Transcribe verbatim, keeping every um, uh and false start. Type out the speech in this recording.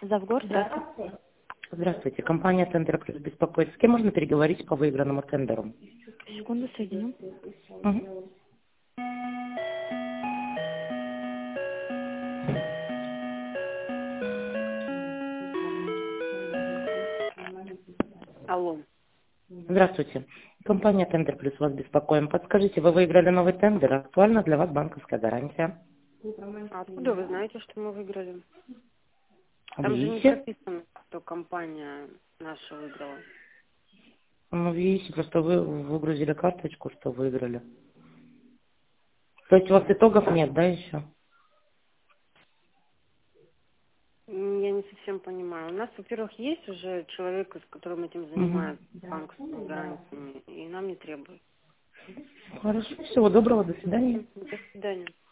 Завгор, здравствуйте. Здравствуйте. Компания «Тендер Плюс» беспокоит. С кем можно переговорить по выигранному тендеру? Секунду, соединю. Мгм. Алло. Здравствуйте. Компания «Тендер Плюс» вас беспокоим. Подскажите, вы выиграли новый тендер? Актуальна для вас банковская гарантия? А откуда вы знаете, что мы выиграли? Там же не Видите? прописано, что компания наша выиграла. Ну, видите, просто вы выгрузили карточку, что выиграли. То есть у вас итогов нет, да, еще? М, Я не совсем понимаю. У нас, во-первых, есть уже человек, с которым этим Угу. занимается, банковскими гарантиями, и нам не требует. Хорошо. Всего доброго. До свидания. Мгм. До свидания.